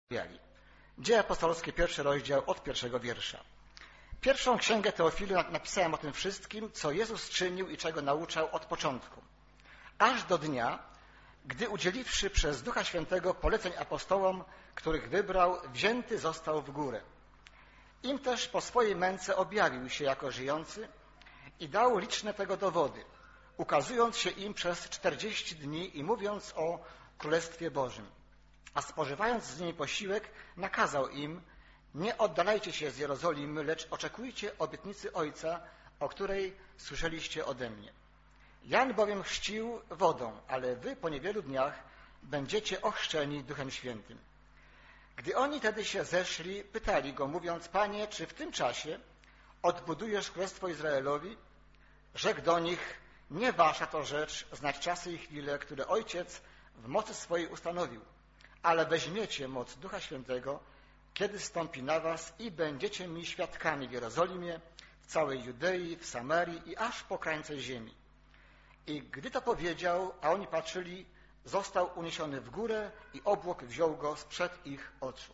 Dzieje apostolskie, 1 rozdział od 1 wiersza. Pierwszą księgę Teofilu napisałem o tym wszystkim, co Jezus czynił i czego nauczał od początku, aż do dnia, gdy udzieliwszy przez Ducha Świętego poleceń apostołom, których wybrał, wzięty został w górę. Im też po swojej męce objawił się jako żyjący i dał liczne tego dowody, ukazując się im przez 40 dni i mówiąc o Królestwie Bożym. A spożywając z nimi posiłek, nakazał im: nie oddalajcie się z Jerozolimy, lecz oczekujcie obietnicy Ojca, o której słyszeliście ode mnie. Jan bowiem chrzcił wodą, ale wy po niewielu dniach będziecie ochrzczeni Duchem Świętym. Gdy oni tedy się zeszli, pytali go, mówiąc: Panie, czy w tym czasie odbudujesz Królestwo Izraelowi? Rzekł do nich: nie wasza to rzecz znać czasy i chwile, które Ojciec w mocy swojej ustanowił, ale weźmiecie moc Ducha Świętego, kiedy stąpi na was, i będziecie mi świadkami w Jerozolimie, w całej Judei, w Samarii i aż po krańce ziemi. I gdy to powiedział, a oni patrzyli, został uniesiony w górę i obłok wziął go sprzed ich oczu.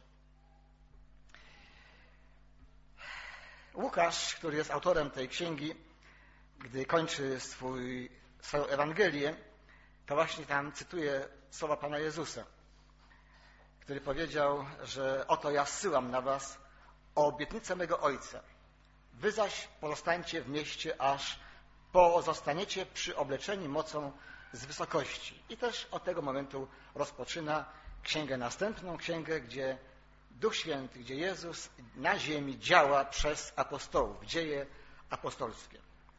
Łukasz, który jest autorem tej księgi, gdy kończy swoją Ewangelię, to właśnie tam cytuje słowa Pana Jezusa, który powiedział, że oto ja zsyłam na was obietnicę mego Ojca. Wy zaś pozostańcie w mieście, aż pozostaniecie przyobleczeni mocą z wysokości. I też od tego momentu rozpoczyna księgę następną, księgę, gdzie Duch Święty, gdzie Jezus na ziemi działa przez apostołów, dzieje apostolskie.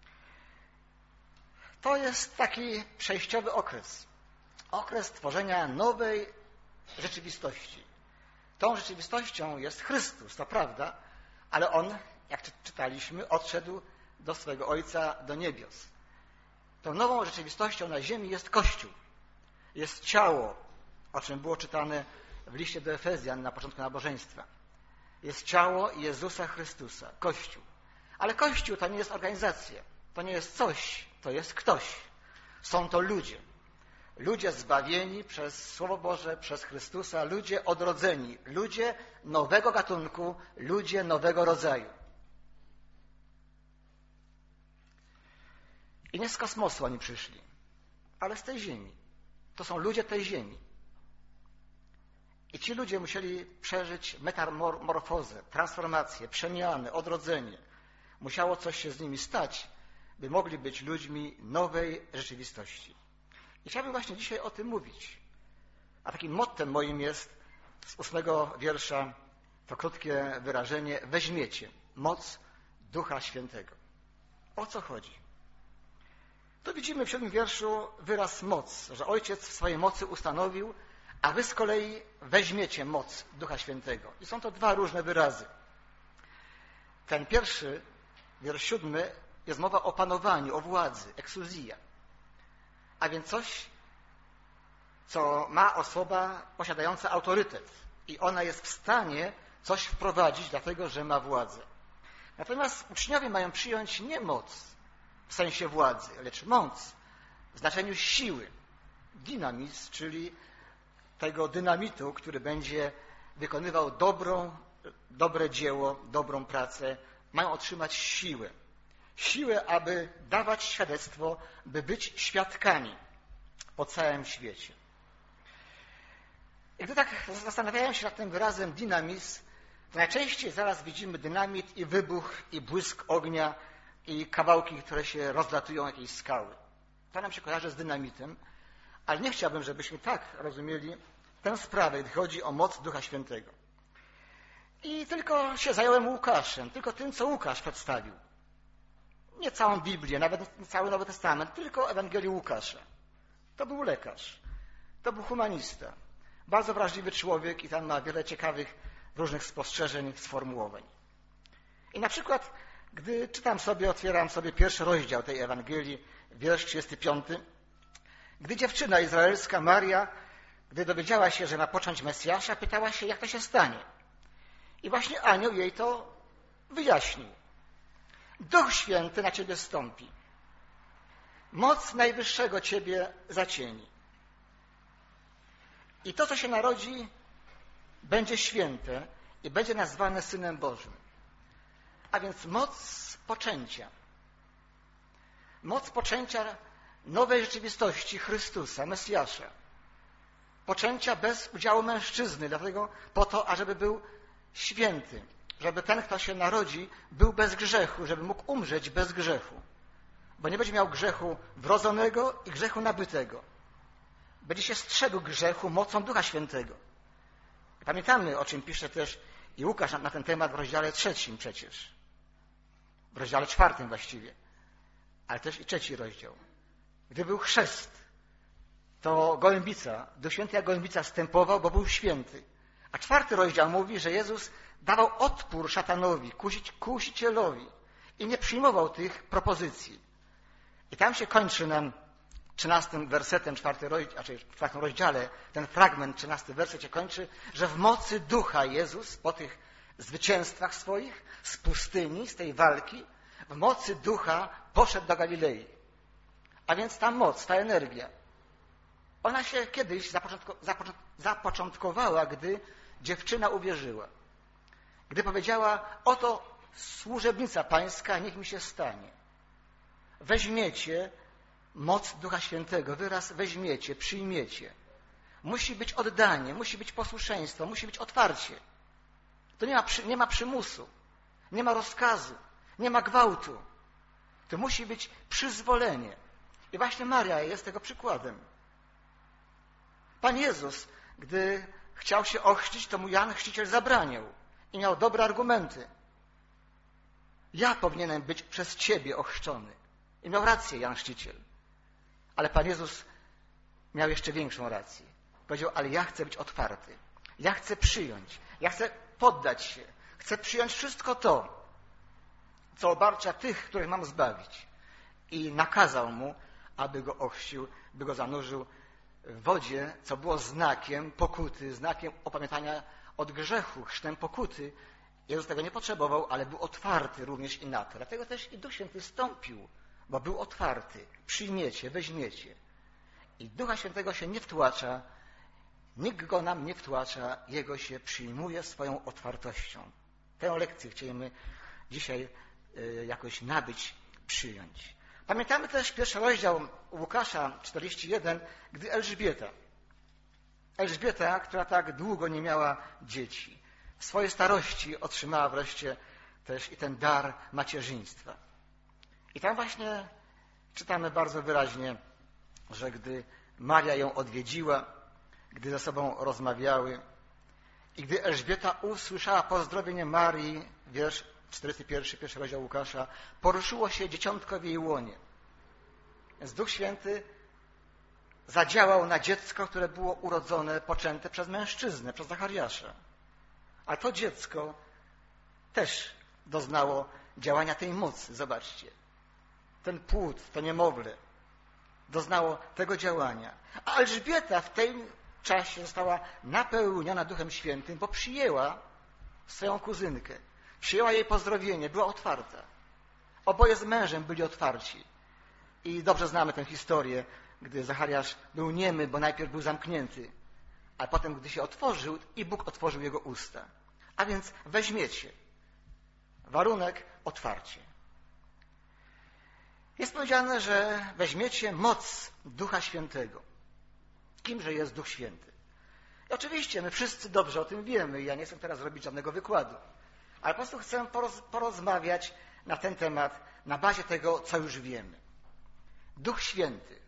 To jest taki przejściowy okres. Okres tworzenia nowej rzeczywistości. Tą rzeczywistością jest Chrystus, to prawda, ale On, jak czytaliśmy, odszedł do swego Ojca do niebios. Tą nową rzeczywistością na ziemi jest Kościół. Jest ciało, o czym było czytane w liście do Efezjan na początku nabożeństwa. Jest ciało Jezusa Chrystusa, Kościół. Ale Kościół to nie jest organizacja, to nie jest coś, to jest ktoś. Są to ludzie. Ludzie zbawieni przez Słowo Boże, przez Chrystusa, ludzie odrodzeni, ludzie nowego gatunku, ludzie nowego rodzaju. I nie z kosmosu oni przyszli, ale z tej ziemi. To są ludzie tej ziemi. I ci ludzie musieli przeżyć metamorfozę, transformację, przemianę, odrodzenie. Musiało coś się z nimi stać, by mogli być ludźmi nowej rzeczywistości. I chciałbym właśnie dzisiaj o tym mówić. A takim mottem moim jest z 8 wiersza to krótkie wyrażenie: weźmiecie moc Ducha Świętego. O co chodzi? Tu widzimy w 7 wierszu wyraz moc, że Ojciec w swojej mocy ustanowił, a wy z kolei weźmiecie moc Ducha Świętego. I są to dwa różne wyrazy. Ten pierwszy, wiersz 7, jest mowa o panowaniu, o władzy, exousia. A więc coś, co ma osoba posiadająca autorytet. I ona jest w stanie coś wprowadzić, dlatego że ma władzę. Natomiast uczniowie mają przyjąć nie moc w sensie władzy, lecz moc w znaczeniu siły. Dynamizm, czyli tego dynamitu, który będzie wykonywał dobre dzieło, dobrą pracę. Mają otrzymać siłę. Siłę, aby dawać świadectwo, by być świadkami po całym świecie. I gdy tak zastanawiałem się nad tym wyrazem dynamizm, to najczęściej zaraz widzimy dynamit i wybuch, i błysk ognia, i kawałki, które się rozlatują jakieś skały. To nam się kojarzy z dynamitem, ale nie chciałbym, żebyśmy tak rozumieli tę sprawę, gdy chodzi o moc Ducha Świętego. I tylko się zająłem Łukaszem, tylko tym, co Łukasz przedstawił. Nie całą Biblię, nawet nie cały Nowy Testament, tylko Ewangelię Łukasza. To był lekarz, to był humanista, bardzo wrażliwy człowiek i tam ma wiele ciekawych, różnych spostrzeżeń, sformułowań. I na przykład, gdy otwieram sobie 1 rozdział tej Ewangelii, wiersz 35, gdy dziewczyna izraelska Maria, gdy dowiedziała się, że ma począć Mesjasza, pytała się, jak to się stanie. I właśnie anioł jej to wyjaśnił. Duch Święty na ciebie zstąpi. Moc Najwyższego ciebie zacieni. I to, co się narodzi, będzie święte i będzie nazwane Synem Bożym. A więc moc poczęcia nowej rzeczywistości Chrystusa, Mesjasza. Poczęcia bez udziału mężczyzny, dlatego po to, ażeby był święty, żeby ten, kto się narodzi, był bez grzechu, żeby mógł umrzeć bez grzechu, bo nie będzie miał grzechu wrodzonego i grzechu nabytego. Będzie się strzegł grzechu mocą Ducha Świętego. Pamiętamy, o czym pisze też i Łukasz na ten temat w rozdziale 3 przecież, w rozdziale 4 właściwie, ale też i 3 rozdział. Gdy był chrzest, to gołębica, Duch Święty jak gołębica wstępował, bo był święty. A 4 rozdział mówi, że Jezus dawał odpór szatanowi, kusicielowi i nie przyjmował tych propozycji. I tam się kończy nam 13 wersetem, 4 rozdziale, ten fragment, 13 werset się kończy, że w mocy Ducha Jezus, po tych zwycięstwach swoich, z pustyni, z tej walki, w mocy Ducha poszedł do Galilei. A więc ta moc, ta energia, ona się kiedyś zapoczątkowała, gdy dziewczyna uwierzyła. Gdy powiedziała, oto służebnica pańska, niech mi się stanie. Weźmiecie moc Ducha Świętego, wyraz weźmiecie, przyjmiecie. Musi być oddanie, musi być posłuszeństwo, musi być otwarcie. To nie ma przymusu, nie ma rozkazu, nie ma gwałtu. To musi być przyzwolenie. I właśnie Maria jest tego przykładem. Pan Jezus, gdy chciał się ochrzcić, to mu Jan Chrzciciel zabraniał i miał dobre argumenty. Ja powinienem być przez Ciebie ochrzczony. I miał rację Jan Chrzciciel. Ale Pan Jezus miał jeszcze większą rację. Powiedział, ale ja chcę być otwarty. Ja chcę przyjąć. Ja chcę poddać się. Chcę przyjąć wszystko to, co obarcza tych, których mam zbawić. I nakazał mu, aby go ochrzcił, by go zanurzył w wodzie, co było znakiem pokuty, znakiem opamiętania od grzechu, chrztem pokuty. Jezus tego nie potrzebował, ale był otwarty również i na to. Dlatego też i Duch Święty wstąpił, bo był otwarty. Przyjmiecie, weźmiecie. I Ducha Świętego się nie wtłacza, nikt go nam nie wtłacza, Jego się przyjmuje swoją otwartością. Tę lekcję chcemy dzisiaj jakoś nabyć, przyjąć. Pamiętamy też 1 rozdział Łukasza 41, gdy Elżbieta, która tak długo nie miała dzieci, w swojej starości otrzymała wreszcie też i ten dar macierzyństwa. I tam właśnie czytamy bardzo wyraźnie, że gdy Maria ją odwiedziła, gdy ze sobą rozmawiały i gdy Elżbieta usłyszała pozdrowienie Marii, wiersz 41, pierwszy rozdział Łukasza, poruszyło się dzieciątko w jej łonie. Więc Duch Święty zadziałał na dziecko, które było urodzone, poczęte przez mężczyznę, przez Zachariasza. A to dziecko też doznało działania tej mocy. Zobaczcie. Ten płód, to niemowlę doznało tego działania. A Elżbieta w tym czasie została napełniona Duchem Świętym, bo przyjęła swoją kuzynkę. Przyjęła jej pozdrowienie, była otwarta. Oboje z mężem byli otwarci. I dobrze znamy tę historię, gdy Zachariasz był niemy, bo najpierw był zamknięty, a potem, gdy się otworzył, i Bóg otworzył jego usta. A więc weźmiecie. Warunek otwarcie. Jest powiedziane, że weźmiecie moc Ducha Świętego. Kimże jest Duch Święty? I oczywiście my wszyscy dobrze o tym wiemy. Ja nie chcę teraz robić żadnego wykładu. Ale po prostu chcę porozmawiać na ten temat na bazie tego, co już wiemy. Duch Święty.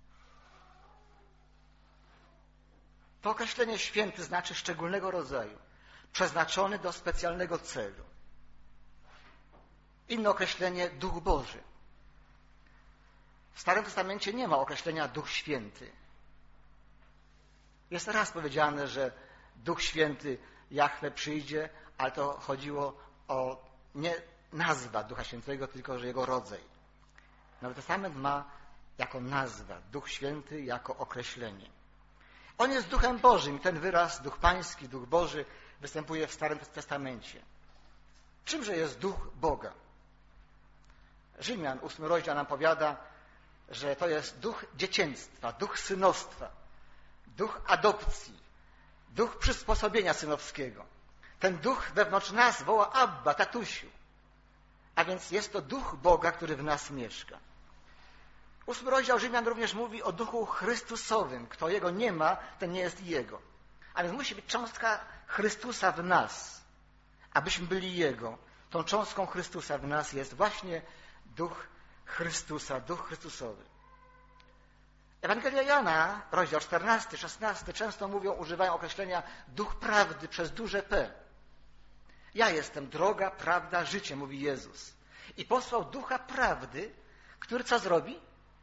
To określenie święty znaczy szczególnego rodzaju, przeznaczony do specjalnego celu. Inne określenie Duch Boży. W Starym Testamencie nie ma określenia Duch Święty. Jest raz powiedziane, że Duch Święty Jahwe przyjdzie, ale to chodziło o nie nazwa Ducha Świętego, tylko że jego rodzaj. Nowy Testament ma jako nazwa Duch Święty, jako określenie. On jest Duchem Bożym i ten wyraz Duch Pański, Duch Boży występuje w Starym Testamencie. Czymże jest Duch Boga? Rzymian, 8 rozdział nam powiada, że to jest duch dziecięctwa, duch synostwa, duch adopcji, Duch przysposobienia synowskiego. Ten duch wewnątrz nas woła Abba, tatusiu. A więc jest to duch Boga, który w nas mieszka. 8 rozdział Rzymian również mówi o duchu Chrystusowym. Kto jego nie ma, ten nie jest jego. A więc musi być cząstka Chrystusa w nas, abyśmy byli Jego. Tą cząstką Chrystusa w nas jest właśnie duch Chrystusa, duch Chrystusowy. Ewangelia Jana, rozdział 14, 16, często używają określenia duch prawdy przez duże P. Ja jestem droga, prawda, życie, mówi Jezus. I posłał ducha prawdy, który co zrobi?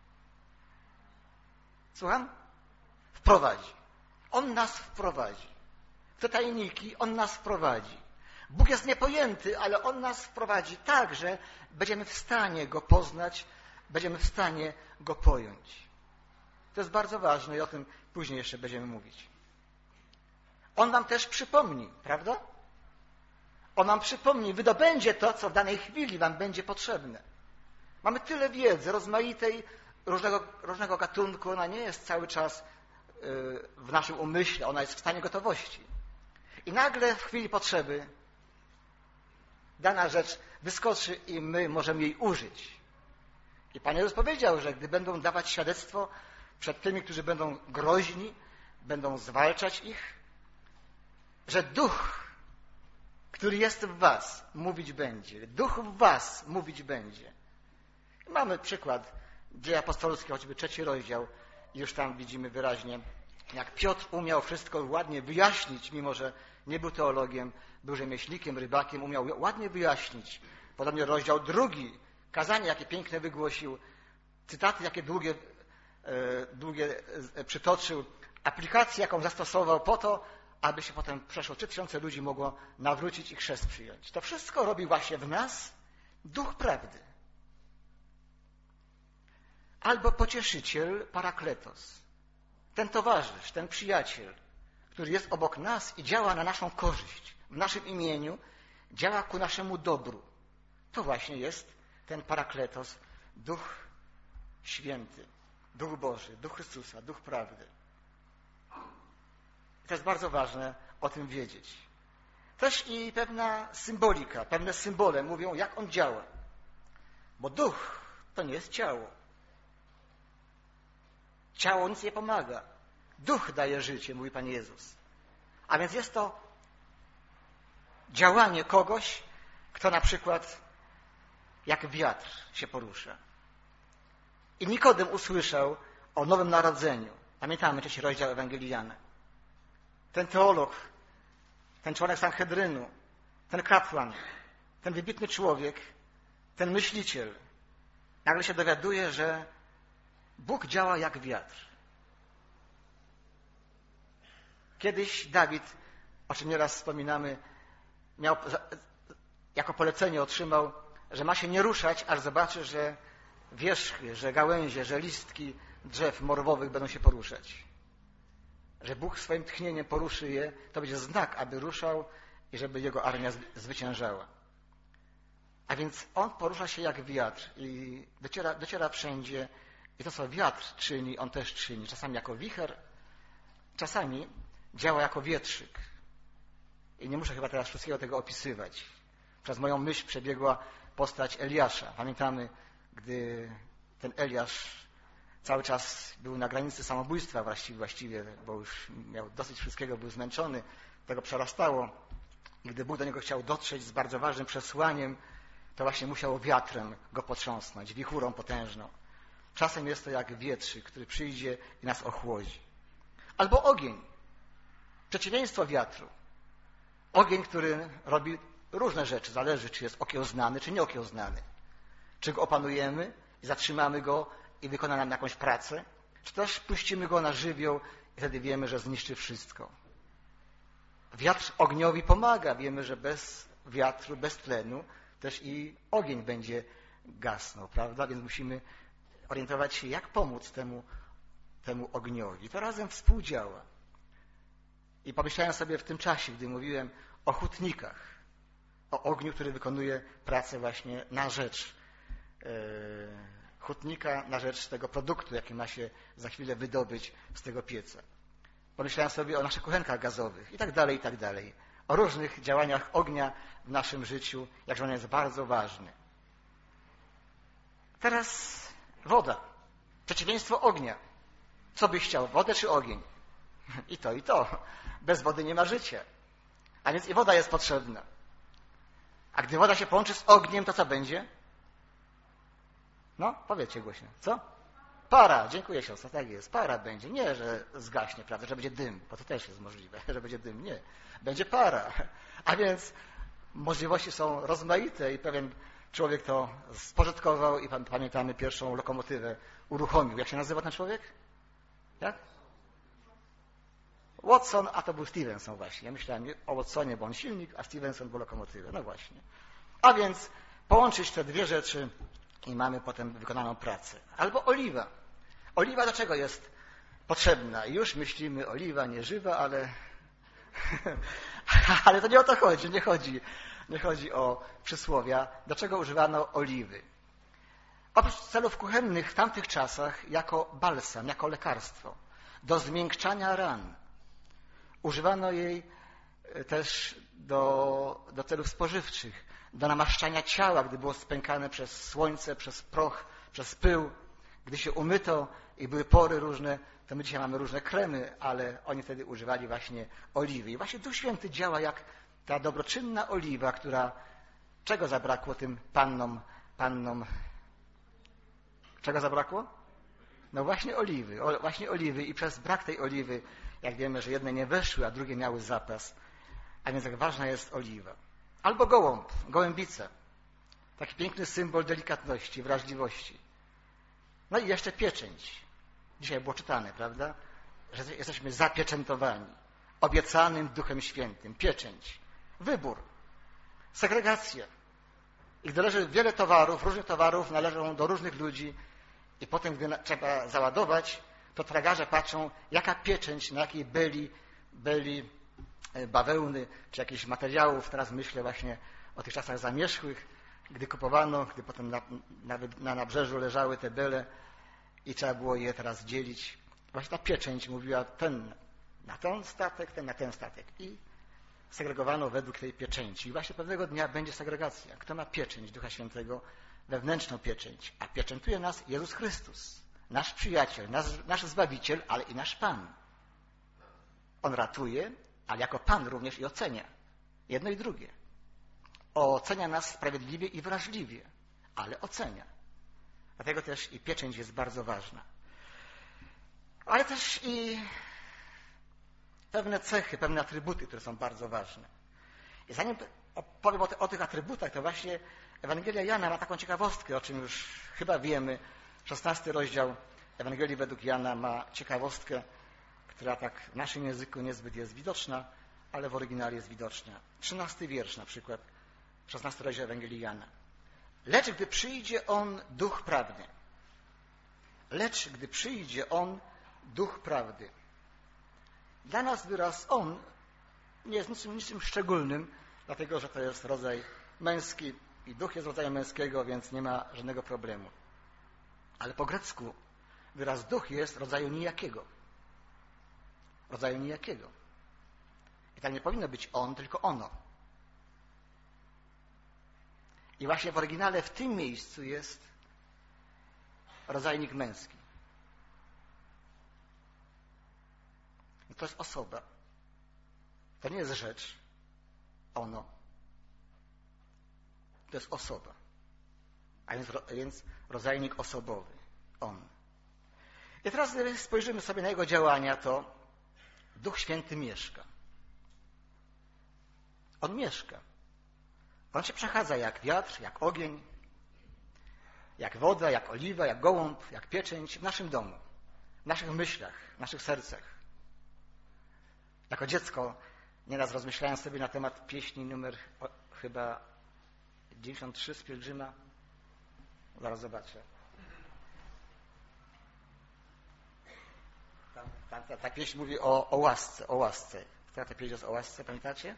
Słucham? Wprowadzi. On nas wprowadzi. W te tajniki On nas wprowadzi. Bóg jest niepojęty, ale On nas wprowadzi tak, że będziemy w stanie Go poznać, będziemy w stanie Go pojąć. To jest bardzo ważne i o tym później jeszcze będziemy mówić. On nam też przypomni, prawda? On nam przypomni, wydobędzie to, co w danej chwili wam będzie potrzebne. Mamy tyle wiedzy, rozmaitej, różnego gatunku. Ona nie jest cały czas w naszym umyśle, ona jest w stanie gotowości. I nagle w chwili potrzeby dana rzecz wyskoczy i my możemy jej użyć. I Pan Jezus powiedział, że gdy będą dawać świadectwo przed tymi, którzy będą groźni, będą zwalczać ich, że duch, który jest w was, mówić będzie. Duch w was mówić będzie. I mamy przykład Dzieje Apostolskie, choćby 3 rozdział. I już tam widzimy wyraźnie, jak Piotr umiał wszystko ładnie wyjaśnić, mimo że nie był teologiem, był rzemieślnikiem, rybakiem, umiał ładnie wyjaśnić. Podobnie rozdział 2, kazanie, jakie piękne wygłosił, cytaty, jakie długie przytoczył, aplikację, jaką zastosował po to, aby się potem przeszło 3000 ludzi mogło nawrócić i chrzest przyjąć. To wszystko robi właśnie w nas duch prawdy. Albo pocieszyciel, parakletos. Ten towarzysz, ten przyjaciel, który jest obok nas i działa na naszą korzyść, w naszym imieniu, działa ku naszemu dobru. To właśnie jest ten parakletos, Duch Święty, Duch Boży, Duch Chrystusa, Duch Prawdy. To jest bardzo ważne o tym wiedzieć. Też i pewna symbolika, pewne symbole mówią, jak on działa. Bo duch to nie jest ciało. Ciało nic nie pomaga. Duch daje życie, mówi Pan Jezus. A więc jest to działanie kogoś, kto na przykład jak wiatr się porusza. I Nikodem usłyszał o nowym narodzeniu. Pamiętamy 3 rozdział Ewangelii Jana. Ten teolog, ten członek Sanhedrynu, ten kapłan, ten wybitny człowiek, ten myśliciel, nagle się dowiaduje, że Bóg działa jak wiatr. Kiedyś Dawid, o czym nieraz wspominamy, miał, jako polecenie otrzymał, że ma się nie ruszać, aż zobaczy, że wierzchy, że gałęzie, że listki drzew morwowych będą się poruszać. Że Bóg swoim tchnieniem poruszy je, to będzie znak, aby ruszał i żeby jego armia zwyciężała. A więc on porusza się jak wiatr i dociera wszędzie. I to, co wiatr czyni, on też czyni. Czasami jako wicher, czasami działa jako wietrzyk. I nie muszę chyba teraz wszystkiego tego opisywać. Przez moją myśl przebiegła postać Eliasza. Pamiętamy, gdy ten Eliasz cały czas był na granicy samobójstwa właściwie, bo już miał dosyć wszystkiego, był zmęczony, tego przerastało. I gdy Bóg do niego chciał dotrzeć z bardzo ważnym przesłaniem, to właśnie musiał wiatrem go potrząsnąć, wichurą potężną. Czasem jest to jak wietrzyk, który przyjdzie i nas ochłodzi. Albo ogień. Przeciwieństwo wiatru. Ogień, który robi różne rzeczy. Zależy, czy jest okiełznany, czy nieokiełznany. Czy go opanujemy i zatrzymamy go i wykona nam jakąś pracę, czy też puścimy go na żywioł i wtedy wiemy, że zniszczy wszystko. Wiatr ogniowi pomaga. Wiemy, że bez wiatru, bez tlenu też i ogień będzie gasnął, prawda? Więc musimy orientować się, jak pomóc temu ogniowi. To razem współdziała. I pomyślałem sobie w tym czasie, gdy mówiłem o hutnikach, o ogniu, który wykonuje pracę właśnie na rzecz hutnika, na rzecz tego produktu, jaki ma się za chwilę wydobyć z tego pieca. Pomyślałem sobie o naszych kuchenkach gazowych i tak dalej, i tak dalej. O różnych działaniach ognia w naszym życiu, jakże on jest bardzo ważny. Teraz woda. Przeciwieństwo ognia. Co byś chciał, wodę czy ogień? I to, i to. Bez wody nie ma życia. A więc i woda jest potrzebna. A gdy woda się połączy z ogniem, to co będzie? No, powiedzcie głośno. Co? Para. Dziękuję, siostra. Tak jest. Para będzie. Nie, że zgaśnie, prawda, że będzie dym, bo to też jest możliwe, że będzie dym. Nie. Będzie para. A więc możliwości są rozmaite i pewien człowiek to spożytkował i pamiętamy pierwszą lokomotywę uruchomił. Jak się nazywa ten człowiek? Jak? Watson, a to był Stevenson właśnie. Ja myślałem o Watsonie, bo on silnik, a Stevenson był lokomotywę. No właśnie. A więc połączyć te dwie rzeczy i mamy potem wykonaną pracę. Albo oliwa. Oliwa do czego jest potrzebna? Już myślimy, oliwa nieżywa, ale ale to nie o to chodzi. Nie chodzi o przysłowia. Do czego używano oliwy? Oprócz celów kuchennych w tamtych czasach jako balsam, jako lekarstwo, do zmiękczania ran. Używano jej też do celów spożywczych, do namaszczania ciała, gdy było spękane przez słońce, przez proch, przez pył. Gdy się umyto i były pory różne, to my dzisiaj mamy różne kremy, ale oni wtedy używali właśnie oliwy. I właśnie Duch Święty działa jak ta dobroczynna oliwa, która... Czego zabrakło tym pannom? Czego zabrakło? No właśnie oliwy. I przez brak tej oliwy, jak wiemy, że jedne nie weszły, a drugie miały zapas. A więc jak ważna jest oliwa. Albo gołąb, gołębica. Taki piękny symbol delikatności, wrażliwości. No i jeszcze pieczęć. Dzisiaj było czytane, prawda? Że jesteśmy zapieczętowani. Obiecanym Duchem Świętym. Pieczęć. Wybór. Segregacja. I gdy leży wiele towarów, różnych towarów należą do różnych ludzi i potem, gdy trzeba załadować, to tragarze patrzą, jaka pieczęć, na jakiej byli bawełny, czy jakichś materiałów. Teraz myślę właśnie o tych czasach zamierzchłych, gdy kupowano, gdy potem na nabrzeżu leżały te byle i trzeba było je teraz dzielić. Właśnie ta pieczęć mówiła ten na ten statek, ten na ten statek. I segregowano według tej pieczęci. I właśnie pewnego dnia będzie segregacja. Kto ma pieczęć Ducha Świętego? Wewnętrzną pieczęć. A pieczętuje nas Jezus Chrystus. Nasz przyjaciel, nasz Zbawiciel, ale i nasz Pan. On ratuje, ale jako Pan również i ocenia. Jedno i drugie. Ocenia nas sprawiedliwie i wrażliwie, ale ocenia. Dlatego też i pieczęć jest bardzo ważna. Ale też i pewne cechy, pewne atrybuty, które są bardzo ważne. I zanim powiem o tych atrybutach, to właśnie Ewangelia Jana ma taką ciekawostkę, o czym już chyba wiemy. 16 rozdział Ewangelii według Jana ma ciekawostkę, która tak w naszym języku niezbyt jest widoczna, ale w oryginale jest widoczna. 13 wiersz na przykład, 16 rozdział Ewangelii Jana. Lecz gdy przyjdzie On, Duch Prawdy. Lecz gdy przyjdzie On, Duch Prawdy. Dla nas wyraz On nie jest niczym szczególnym, dlatego że to jest rodzaj męski i Duch jest rodzajem męskiego, więc nie ma żadnego problemu. Ale po grecku wyraz Duch jest rodzaju nijakiego. Rodzaju nijakiego. I tam nie powinno być On, tylko ono. I właśnie w oryginale w tym miejscu jest rodzajnik męski. I to jest osoba. To nie jest rzecz. Ono. To jest osoba. A więc rodzajnik osobowy. On. I teraz, gdy spojrzymy sobie na jego działania, to Duch Święty mieszka. On mieszka. On się przechadza jak wiatr, jak ogień, jak woda, jak oliwa, jak gołąb, jak pieczęć w naszym domu, w naszych myślach, w naszych sercach. Jako dziecko nieraz rozmyślałem sobie na temat pieśni numer chyba 93 z Pielgrzyma. Zaraz zobaczę. Ta pieśń mówi o łasce, o łasce. Która ta pieśń jest o łasce, pamiętacie?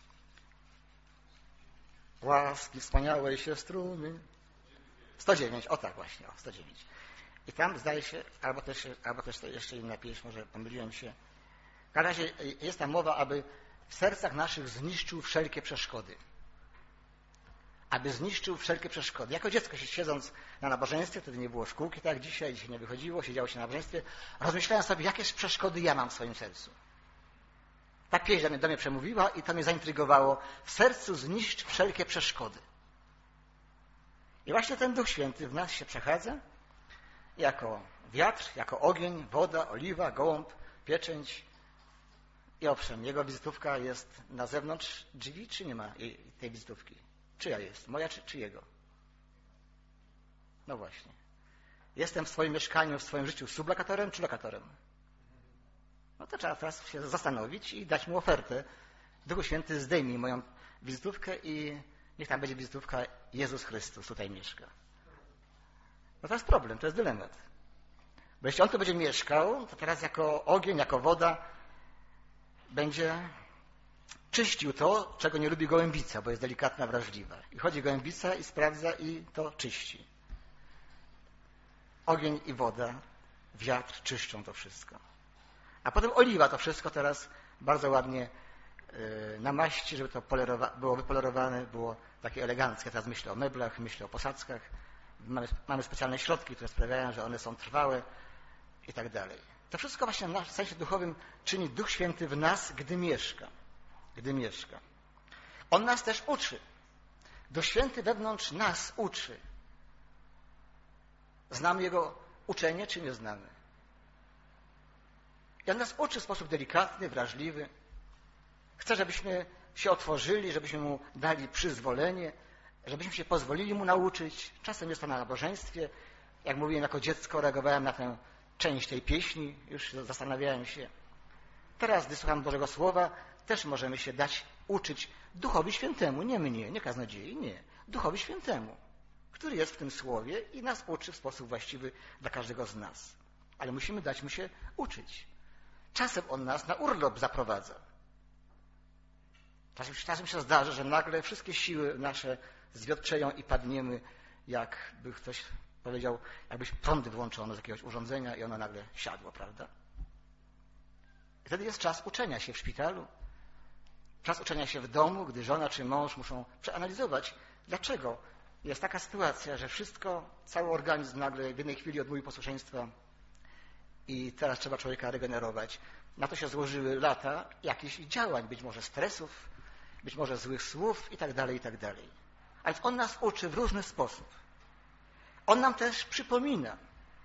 Łaski wspaniałej się strumy. 109, o tak właśnie, 109. I tam zdaje się, albo też to jeszcze inna pieśń, może pomyliłem się. W każdym razie jest tam mowa, aby w sercach naszych zniszczył wszelkie przeszkody. Aby zniszczył wszelkie przeszkody. Jako dziecko siedząc na nabożeństwie, wtedy nie było szkółki, tak jak dzisiaj nie wychodziło, siedziało się na nabożeństwie, rozmyślałem sobie, jakie przeszkody ja mam w swoim sercu. Ta pieśń do mnie przemówiła i to mnie zaintrygowało. W sercu zniszcz wszelkie przeszkody. I właśnie ten Duch Święty w nas się przechadza jako wiatr, jako ogień, woda, oliwa, gołąb, pieczęć. I owszem, jego wizytówka jest na zewnątrz drzwi, czy nie ma tej wizytówki? Czyja jest? Moja czy jego? No właśnie. Jestem w swoim mieszkaniu, w swoim życiu sublokatorem czy lokatorem? No to trzeba teraz się zastanowić i dać mu ofertę. Duchu Święty, zdejmij moją wizytówkę i niech tam będzie wizytówka Jezus Chrystus tutaj mieszka. No to jest problem, to jest dylemat. Bo jeśli on tu będzie mieszkał, to teraz jako ogień, jako woda będzie czyścił to, czego nie lubi gołębica, bo jest delikatna, wrażliwa. I chodzi gołębica i sprawdza i to czyści. Ogień i woda, wiatr czyszczą to wszystko. A potem oliwa to wszystko teraz bardzo ładnie namaści, żeby to było wypolerowane, było takie eleganckie. Teraz myślę o meblach, myślę o posadzkach. Mamy specjalne środki, które sprawiają, że one są trwałe i tak dalej. To wszystko właśnie w sensie duchowym czyni Duch Święty w nas, gdy mieszka. Gdy mieszka. On nas też uczy. Duch Święty wewnątrz nas uczy. Znamy Jego uczenie, czy nie znamy? I On nas uczy w sposób delikatny, wrażliwy. Chce, żebyśmy się otworzyli, żebyśmy Mu dali przyzwolenie, żebyśmy się pozwolili Mu nauczyć. Czasem jest to na nabożeństwie. Jak mówiłem, jako dziecko reagowałem na tę część tej pieśni, już zastanawiałem się. Teraz, gdy słucham Bożego Słowa, też możemy się dać uczyć Duchowi Świętemu, nie mnie, nie kaznodziei, nie. Duchowi Świętemu, który jest w tym Słowie i nas uczy w sposób właściwy dla każdego z nas. Ale musimy dać Mu się uczyć. Czasem On nas na urlop zaprowadza. Czasem się zdarzy, że nagle wszystkie siły nasze zwiotczeją i padniemy, jakby ktoś powiedział, jakbyś prądy włączono z jakiegoś urządzenia i ono nagle siadło, prawda? I wtedy jest czas uczenia się w szpitalu, czas uczenia się w domu, gdy żona czy mąż muszą przeanalizować, dlaczego jest taka sytuacja, że wszystko, cały organizm nagle w jednej chwili odmówił posłuszeństwa i teraz trzeba człowieka regenerować. Na to się złożyły lata jakichś działań, być może stresów, być może złych słów i tak dalej, i tak dalej. A więc On nas uczy w różny sposób. On nam też przypomina.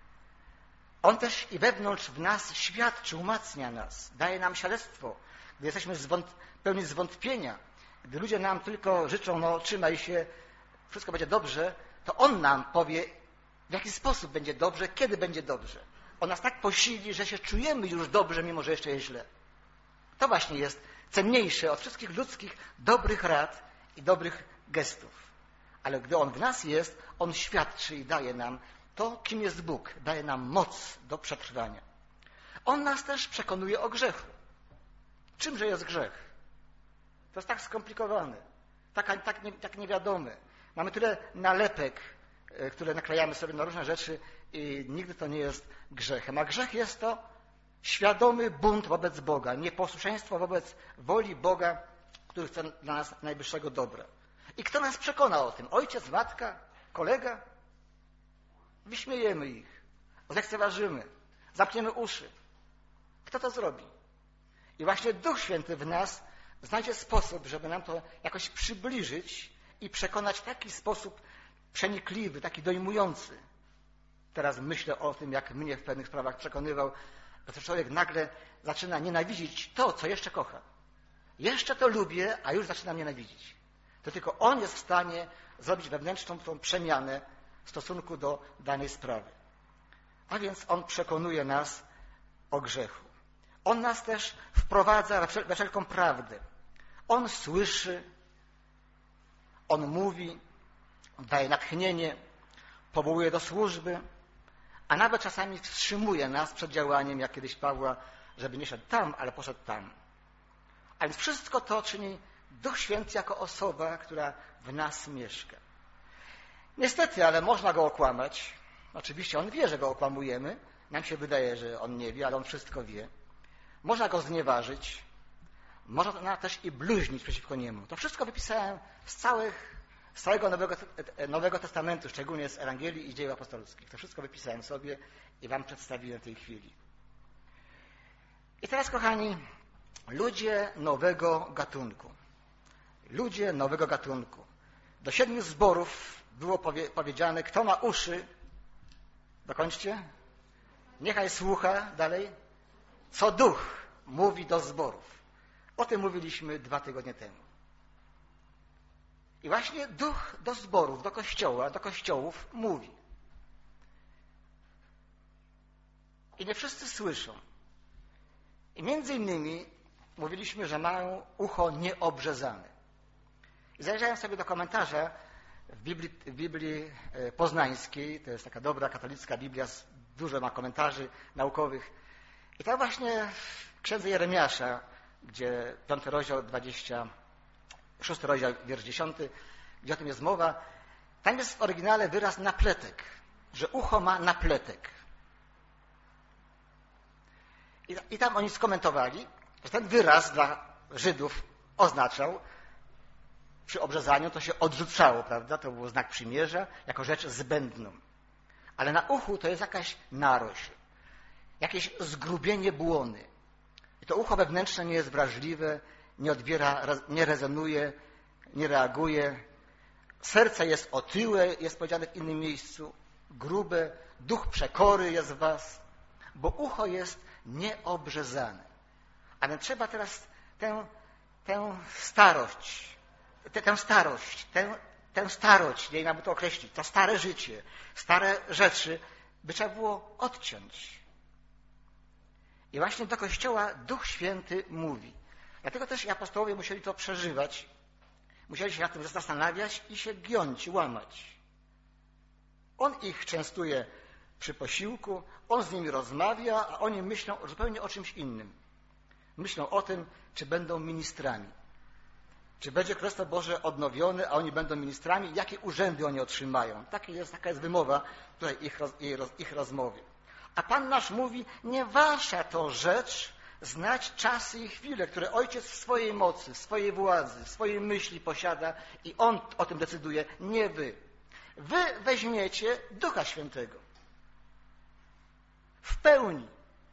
On też i wewnątrz w nas świadczy, umacnia nas, daje nam świadectwo. Gdy jesteśmy pełni zwątpienia, gdy ludzie nam tylko życzą, no trzymaj się, wszystko będzie dobrze, to On nam powie, w jaki sposób będzie dobrze, kiedy będzie dobrze. On nas tak posili, że się czujemy już dobrze, mimo że jeszcze jest źle. To właśnie jest cenniejsze od wszystkich ludzkich dobrych rad i dobrych gestów. Ale gdy On w nas jest, On świadczy i daje nam to, kim jest Bóg. Daje nam moc do przetrwania. On nas też przekonuje o grzechu. Czymże jest grzech? To jest tak skomplikowane, tak niewiadome. Mamy tyle nalepek, które naklejamy sobie na różne rzeczy i nigdy to nie jest grzechem. A grzech jest to świadomy bunt wobec Boga, nieposłuszeństwo wobec woli Boga, który chce dla nas najwyższego dobra. I kto nas przekona o tym? Ojciec, matka, kolega? Wyśmiejemy ich, zlekceważymy, zamkniemy uszy. Kto to zrobi? I właśnie Duch Święty w nas znajdzie sposób, żeby nam to jakoś przybliżyć i przekonać w taki sposób przenikliwy, taki dojmujący. Teraz myślę o tym, jak mnie w pewnych sprawach przekonywał, że człowiek nagle zaczyna nienawidzić to, co jeszcze kocha. Jeszcze to lubię, a już zaczynam nienawidzić. To tylko On jest w stanie zrobić wewnętrzną tą przemianę w stosunku do danej sprawy. A więc On przekonuje nas o grzechu. On nas też wprowadza we wszelką prawdę. On słyszy, On mówi, daje natchnienie, powołuje do służby, a nawet czasami wstrzymuje nas przed działaniem, jak kiedyś Pawła, żeby nie szedł tam, ale poszedł tam. A więc wszystko to czyni Duch Święty jako osoba, która w nas mieszka. Niestety, ale można Go okłamać. Oczywiście On wie, że Go okłamujemy. Nam się wydaje, że On nie wie, ale On wszystko wie. można go znieważyć, można też i bluźnić przeciwko niemu. To wszystko wypisałem z całego Nowego Testamentu, szczególnie z Ewangelii i Dzieł Apostolskich. To wszystko wypisałem sobie i wam przedstawiłem w tej chwili. I teraz, kochani, ludzie nowego gatunku. Ludzie nowego gatunku. Do 7 zborów było powiedziane, kto ma uszy, dokończcie, niechaj słucha dalej, co Duch mówi do zborów. O tym mówiliśmy 2 tygodnie temu. I właśnie Duch do zborów, do Kościoła, do kościołów mówi. I nie wszyscy słyszą. I między innymi mówiliśmy, że mają ucho nieobrzezane. I zajrzałem sobie do komentarza w Biblii Poznańskiej, to jest taka dobra katolicka Biblia, dużo ma komentarzy naukowych. I tam właśnie w Księdze Jeremiasza, gdzie 5 rozdział 6 rozdział, wiersz 10, gdzie o tym jest mowa, tam jest w oryginale wyraz napletek, że ucho ma napletek. I tam oni skomentowali, że ten wyraz dla Żydów oznaczał, przy obrzezaniu to się odrzucało, prawda? To był znak przymierza, jako rzecz zbędną. Ale na uchu to jest jakaś narośl, jakieś zgrubienie błony. I to ucho wewnętrzne nie jest wrażliwe, nie odbiera, nie rezonuje, nie reaguje. Serce jest otyłe, jest powiedziane w innym miejscu, grube, duch przekory jest w was, bo ucho jest nieobrzezane. A więc trzeba teraz tę starość, nie wiem, aby to określić, to stare życie, stare rzeczy, by trzeba było odciąć. I właśnie do Kościoła Duch Święty mówi. Dlatego też i apostołowie musieli to przeżywać, musieli się nad tym zastanawiać i się giąć, łamać. On ich częstuje przy posiłku, on z nimi rozmawia, a oni myślą zupełnie o czymś innym. Myślą o tym, czy będą ministrami. Czy będzie Królestwo Boże odnowione, a oni będą ministrami, jakie urzędy oni otrzymają. Taka jest wymowa tutaj ich rozmowy. A Pan nasz mówi, nie wasza to rzecz znać czasy i chwile, które Ojciec w swojej mocy, w swojej władzy, w swojej myśli posiada i On o tym decyduje, nie wy. Wy weźmiecie Ducha Świętego. W pełni.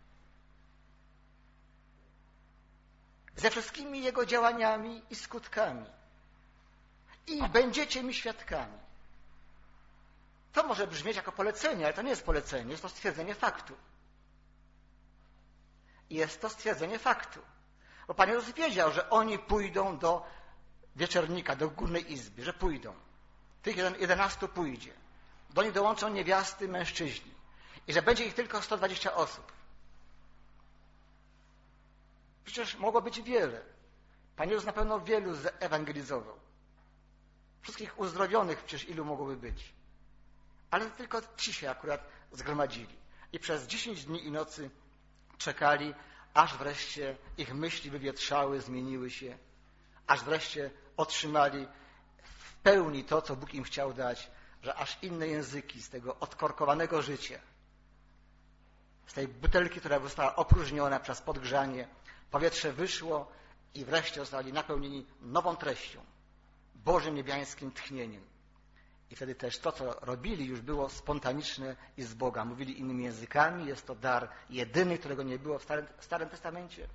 Ze wszystkimi Jego działaniami i skutkami. I będziecie mi świadkami. To może brzmieć jako polecenie, ale to nie jest polecenie, jest to stwierdzenie faktu. Jest to stwierdzenie faktu. Bo Pan Jezus wiedział, że oni pójdą do wieczernika, do górnej izby, że pójdą. Tych 11 pójdzie. Do nich dołączą niewiasty, mężczyźni. I że będzie ich tylko 120 osób. Przecież mogło być wiele. Pan Jezus na pewno wielu ewangelizował. Wszystkich uzdrowionych przecież ilu mogłoby być. Ale tylko ci się akurat zgromadzili. I przez 10 dni i nocy czekali, aż wreszcie ich myśli wywietrzały, zmieniły się. Aż wreszcie otrzymali w pełni to, co Bóg im chciał dać, że aż inne języki z tego odkorkowanego życia, z tej butelki, która została opróżniona przez podgrzanie, powietrze wyszło i wreszcie zostali napełnieni nową treścią, Bożym niebiańskim tchnieniem. I wtedy też to, co robili, już było spontaniczne i z Boga. Mówili innymi językami, jest to dar jedyny, którego nie było w Starym Testamencie.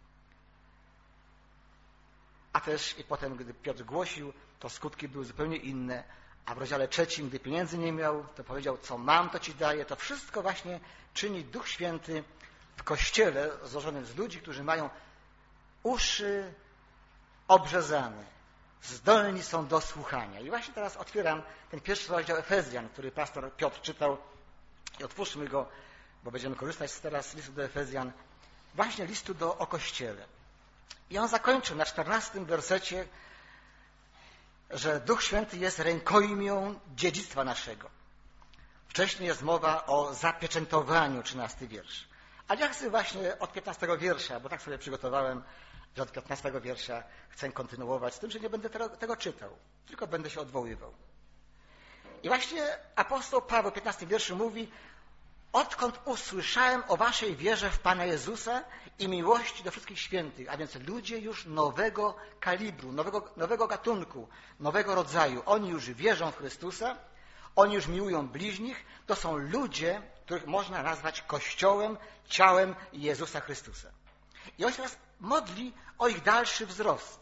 A też i potem, gdy Piotr głosił, to skutki były zupełnie inne. A w rozdziale 3, gdy pieniędzy nie miał, to powiedział, co mam, to ci daję. To wszystko właśnie czyni Duch Święty w Kościele złożonym z ludzi, którzy mają uszy obrzezane, zdolni są do słuchania. I właśnie teraz otwieram ten pierwszy rozdział Efezjan, który pastor Piotr czytał i otwórzmy go, bo będziemy korzystać teraz z listu do Efezjan, właśnie listu o Kościele. I on zakończył na 14 wersecie, że Duch Święty jest rękojmią dziedzictwa naszego. Wcześniej jest mowa o zapieczętowaniu, 13 wiersz. Ale ja chcę właśnie od 15 wiersza, bo tak sobie przygotowałem, że od 15 wiersza chcę kontynuować z tym, że nie będę tego czytał, tylko będę się odwoływał. I właśnie apostoł Paweł w 15 wierszu mówi odkąd usłyszałem o waszej wierze w Pana Jezusa i miłości do wszystkich świętych, a więc ludzie już nowego kalibru, nowego gatunku, nowego rodzaju. Oni już wierzą w Chrystusa, oni już miłują bliźnich. To są ludzie, których można nazwać Kościołem, ciałem Jezusa Chrystusa. I on się teraz modli o ich dalszy wzrost.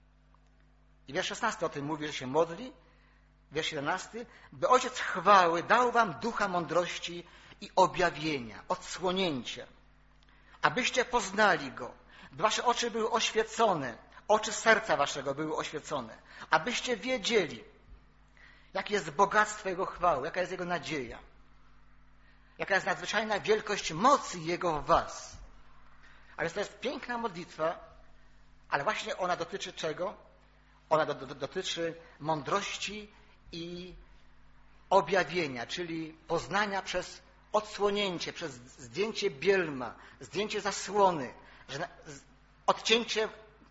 I wiersz 16 o tym mówi, że się modli. Wiersz 17. By Ojciec chwały dał wam ducha mądrości i objawienia, odsłonięcia, abyście poznali Go, by wasze oczy były oświecone, oczy serca waszego były oświecone, abyście wiedzieli, jakie jest bogactwo Jego chwały, jaka jest Jego nadzieja, jaka jest nadzwyczajna wielkość mocy Jego w was. Ale to jest piękna modlitwa, ale właśnie ona dotyczy czego? Ona dotyczy mądrości i objawienia, czyli poznania przez odsłonięcie, przez zdjęcie bielma, zdjęcie zasłony, odcięcie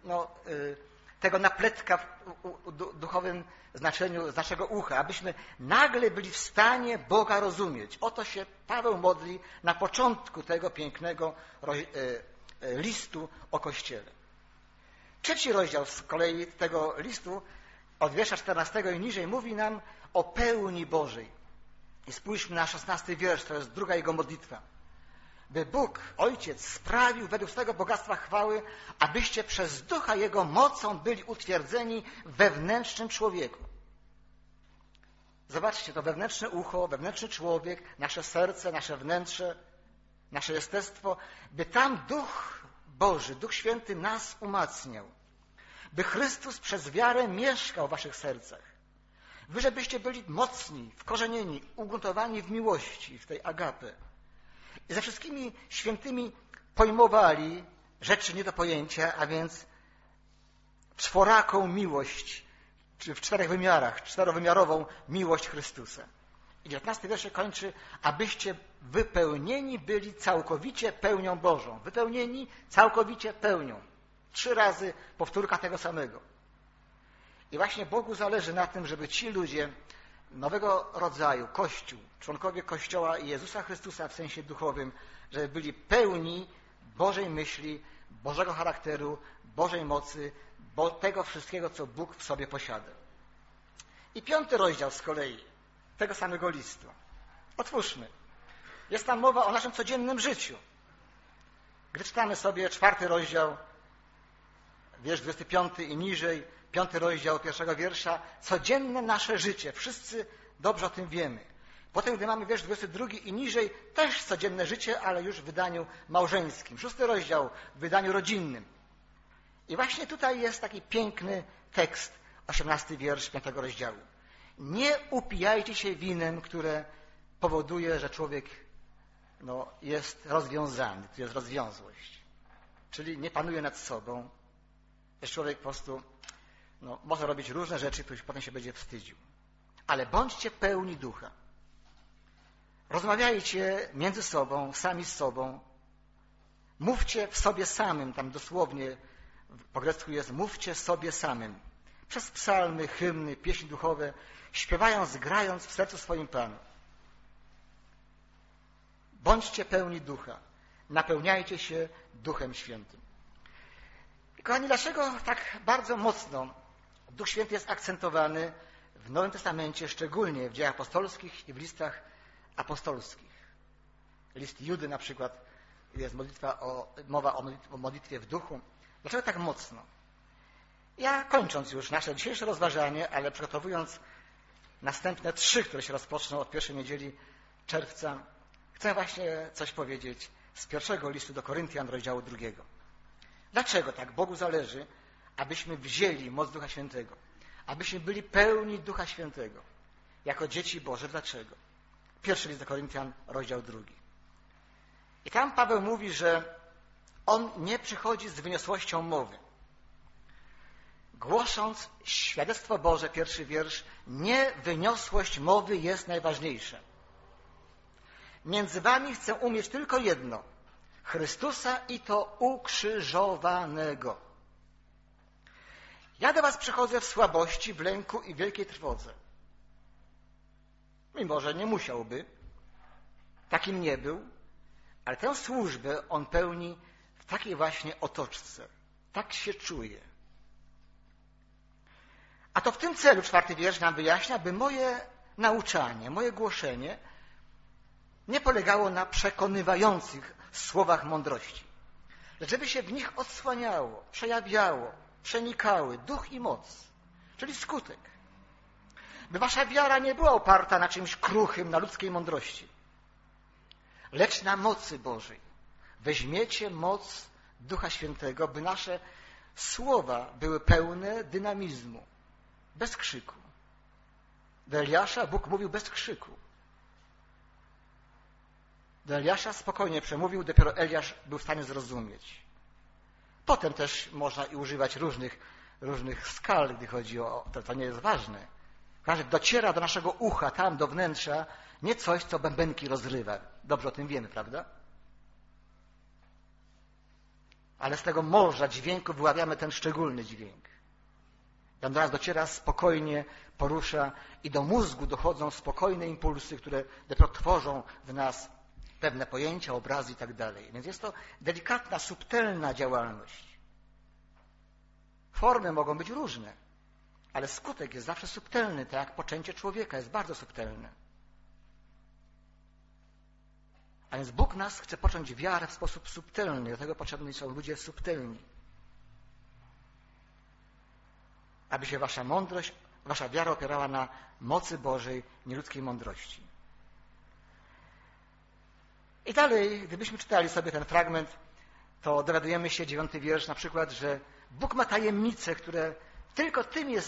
tego napletka w duchowym znaczeniu z naszego ucha, abyśmy nagle byli w stanie Boga rozumieć. Oto się Paweł modli na początku tego pięknego listu o Kościele. Trzeci rozdział z kolei tego listu, od wiersza 14 i niżej, mówi nam o pełni Bożej. I spójrzmy na 16 wiersz, to jest druga jego modlitwa. By Bóg, Ojciec, sprawił według swego bogactwa chwały, abyście przez Ducha Jego mocą byli utwierdzeni w wewnętrznym człowieku. Zobaczcie, to wewnętrzne ucho, wewnętrzny człowiek, nasze serce, nasze wnętrze, nasze jestestwo, by tam Duch Boży, Duch Święty nas umacniał. By Chrystus przez wiarę mieszkał w waszych sercach. Wy, żebyście byli mocni, wkorzenieni, ugruntowani w miłości, w tej agapy. I ze wszystkimi świętymi pojmowali rzeczy nie do pojęcia, a więc czworaką miłość, czy w 4 wymiarach, 4-wymiarową miłość Chrystusa. I 19 wiersz kończy, abyście wypełnieni byli całkowicie pełnią Bożą. Wypełnieni całkowicie pełnią. 3 razy powtórka tego samego. I właśnie Bogu zależy na tym, żeby ci ludzie nowego rodzaju, Kościół, członkowie Kościoła Jezusa Chrystusa w sensie duchowym, żeby byli pełni Bożej myśli, Bożego charakteru, Bożej mocy, tego wszystkiego, co Bóg w sobie posiada. I 5 rozdział z kolei tego samego listu. Otwórzmy. Jest tam mowa o naszym codziennym życiu. Gdy czytamy sobie 4 rozdział, wiersz 25 i niżej, 5 rozdział 1 wiersza, codzienne nasze życie, wszyscy dobrze o tym wiemy. Potem, gdy mamy wiersz 22 i niżej, też codzienne życie, ale już w wydaniu małżeńskim. 6 rozdział w wydaniu rodzinnym. I właśnie tutaj jest taki piękny tekst, 18 wiersz 5 rozdziału. Nie upijajcie się winem, które powoduje, że człowiek jest rozwiązany, tu jest rozwiązłość. Czyli nie panuje nad sobą, że człowiek po prostu może robić różne rzeczy, których potem się będzie wstydził. Ale bądźcie pełni ducha. Rozmawiajcie między sobą, sami z sobą. Mówcie w sobie samym, tam dosłownie po grecku jest mówcie sobie samym. Przez psalmy, hymny, pieśni duchowe, śpiewając, grając w sercu swoim Panu. Bądźcie pełni ducha. Napełniajcie się Duchem Świętym. I kochani, dlaczego tak bardzo mocno Duch Święty jest akcentowany w Nowym Testamencie, szczególnie w Dziejach Apostolskich i w listach apostolskich? List Judy na przykład, jest mowa o modlitwie w duchu. Dlaczego tak mocno? Ja kończąc już nasze dzisiejsze rozważanie, ale przygotowując następne 3, które się rozpoczną od pierwszej niedzieli czerwca, chcę właśnie coś powiedzieć z 1 listu do Koryntian, rozdziału 2. Dlaczego tak Bogu zależy, abyśmy wzięli moc Ducha Świętego, abyśmy byli pełni Ducha Świętego, jako dzieci Boże? Dlaczego? 1 list do Koryntian, rozdział 2. I tam Paweł mówi, że on nie przychodzi z wyniosłością mowy. Głosząc świadectwo Boże, 1 wiersz, nie wyniosłość mowy jest najważniejsza. Między wami chcę umieć tylko jedno, Chrystusa i to ukrzyżowanego. Ja do was przychodzę w słabości, w lęku i wielkiej trwodze. Mimo że nie musiałby, takim nie był, ale tę służbę on pełni w takiej właśnie otoczce. Tak się czuje. A to w tym celu 4 wiersz nam wyjaśnia, by moje nauczanie, moje głoszenie nie polegało na przekonywających słowach mądrości, lecz żeby się w nich odsłaniało, przejawiało, przenikały duch i moc, czyli skutek. By wasza wiara nie była oparta na czymś kruchym, na ludzkiej mądrości, lecz na mocy Bożej. Weźmiecie moc Ducha Świętego, by nasze słowa były pełne dynamizmu, bez krzyku. Do Eliasza Bóg mówił bez krzyku. Do Eliasza spokojnie przemówił, dopiero Eliasz był w stanie zrozumieć. Potem też można i używać różnych skal, gdy chodzi o to nie jest ważne. Każdy dociera do naszego ucha, tam do wnętrza, nie coś, co bębenki rozrywa. Dobrze o tym wiemy, prawda? Ale z tego morza dźwięku wyławiamy ten szczególny dźwięk. On do nas dociera spokojnie, porusza i do mózgu dochodzą spokojne impulsy, które dopiero tworzą w nas pewne pojęcia, obrazy i tak dalej. Więc jest to delikatna, subtelna działalność. Formy mogą być różne, ale skutek jest zawsze subtelny, tak jak poczęcie człowieka jest bardzo subtelne. A więc Bóg nas chce począć wiarę w sposób subtelny, do tego potrzebni są ludzie subtelni. Aby się wasza mądrość, wasza wiara opierała na mocy Bożej, nieludzkiej mądrości. I dalej, gdybyśmy czytali sobie ten fragment, to dowiadujemy się, 9 wiersz na przykład, że Bóg ma tajemnice, które tylko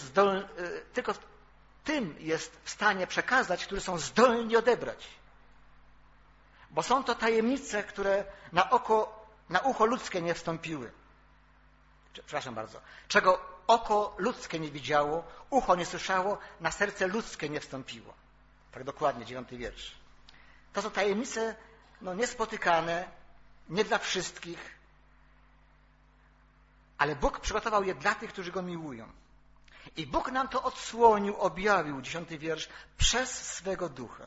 tym jest w stanie przekazać, którzy są zdolni odebrać. Bo są to tajemnice, które na ucho ludzkie nie wstąpiły. Przepraszam bardzo. Czego oko ludzkie nie widziało, ucho nie słyszało, na serce ludzkie nie wstąpiło. Tak dokładnie, 9 wiersz. To są tajemnice niespotykane, nie dla wszystkich, ale Bóg przygotował je dla tych, którzy Go miłują. I Bóg nam to odsłonił, objawił, 10 wiersz, przez swego Ducha.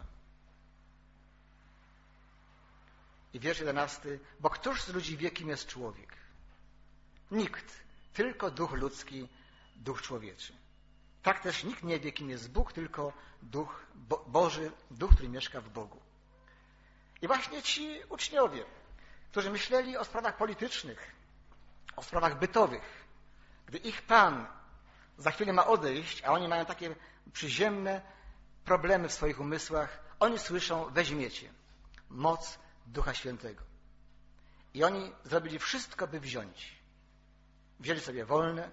I wiersz 11, bo któż z ludzi wie, kim jest człowiek? Nikt, tylko duch ludzki, duch człowieczy. Tak też nikt nie wie, kim jest Bóg, tylko duch Boży, duch, który mieszka w Bogu. I właśnie ci uczniowie, którzy myśleli o sprawach politycznych, o sprawach bytowych, gdy ich Pan za chwilę ma odejść, a oni mają takie przyziemne problemy w swoich umysłach, oni słyszą, weźmiecie moc Ducha Świętego. I oni zrobili wszystko, by wziąć. Wzięli sobie wolne,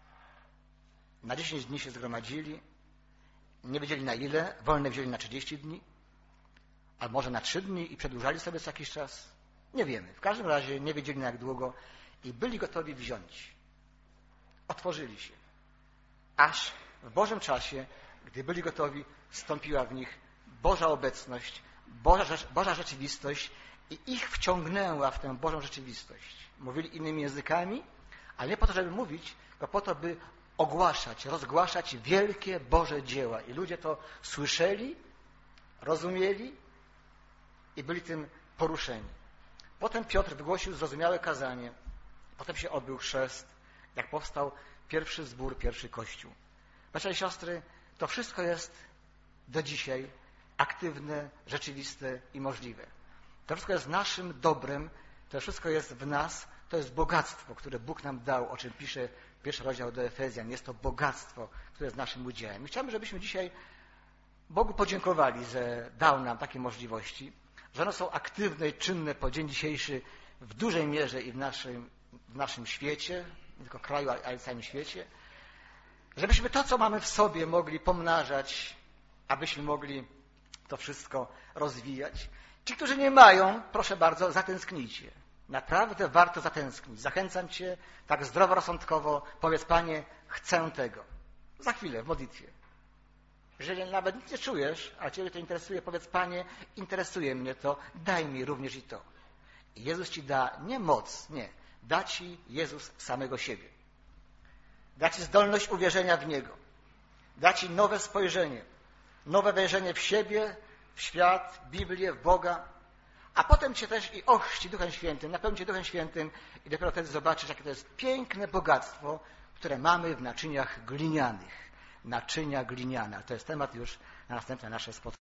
na 10 dni się zgromadzili, nie wiedzieli na ile, wolne wzięli na 30 dni, a może na 3 dni i przedłużali sobie co jakiś czas. Nie wiemy. W każdym razie nie wiedzieli na jak długo i byli gotowi wziąć. Otworzyli się. Aż w Bożym czasie, gdy byli gotowi, wstąpiła w nich Boża obecność, Boża rzeczywistość i ich wciągnęła w tę Bożą rzeczywistość. Mówili innymi językami, ale nie po to, żeby mówić, tylko po to, by ogłaszać, rozgłaszać wielkie Boże dzieła. I ludzie to słyszeli, rozumieli i byli tym poruszeni. Potem Piotr wygłosił zrozumiałe kazanie. Potem się odbył chrzest, jak powstał pierwszy zbór, pierwszy kościół. Bracia i siostry, to wszystko jest do dzisiaj aktywne, rzeczywiste i możliwe. To wszystko jest naszym dobrem, to wszystko jest w nas, to jest bogactwo, które Bóg nam dał, o czym pisze pierwszy rozdział do Efezjan. Jest to bogactwo, które jest naszym udziałem. I chciałbym, żebyśmy dzisiaj Bogu podziękowali, że dał nam takie możliwości, że one są aktywne i czynne po dzień dzisiejszy w dużej mierze i w naszym świecie, nie tylko kraju, ale w całym świecie. Żebyśmy to, co mamy w sobie, mogli pomnażać, abyśmy mogli to wszystko rozwijać. Ci, którzy nie mają, proszę bardzo, zatęsknijcie. Naprawdę warto zatęsknić. Zachęcam Cię tak zdroworozsądkowo, powiedz, Panie, chcę tego. Za chwilę, w modlitwie. Jeżeli nawet nic nie czujesz, a Ciebie to interesuje, powiedz, Panie, interesuje mnie to, daj mi również i to. I Jezus Ci da nie moc, nie. Da Ci Jezus samego siebie. Da Ci zdolność uwierzenia w Niego. Da Ci nowe spojrzenie, nowe wejrzenie w siebie, w świat, w Biblię, w Boga. A potem cię też i ochrzci Duchem Świętym, napełni cię Duchem Świętym i dopiero wtedy zobaczysz, jakie to jest piękne bogactwo, które mamy w naczyniach glinianych. Naczynia gliniane. To jest temat już na następne nasze spotkanie.